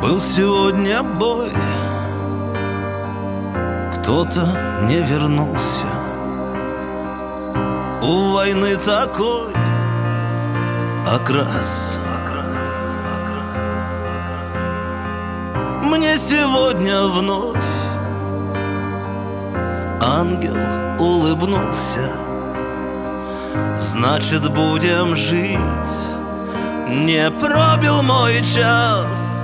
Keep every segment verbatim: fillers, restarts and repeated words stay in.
Был сегодня бой, кто-то не вернулся. У войны такой окрас. Мне сегодня вновь ангел улыбнулся. Значит, будем жить. Не пробил мой час.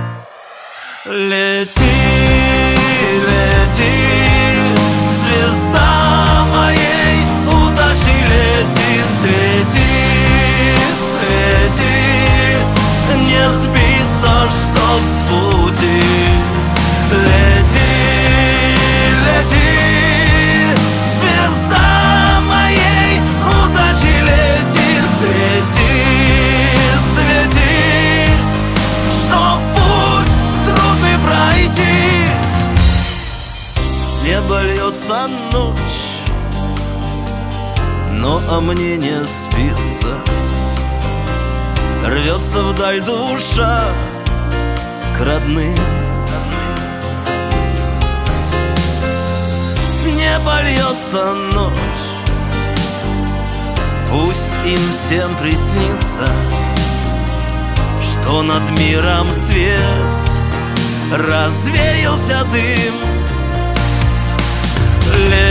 Лети, лети, звезда моей удачи, лети, свети, свети, не сбиться, чтоб с пути. Лети, лети, звезда моей удачи, лети, свети, свети, чтоб путь трудный пройти. С неба льется ночь, но а мне не спится. Рвется вдаль душа к родным. С неба льется ночь, пусть им всем приснится, что над миром свет, развеялся дым.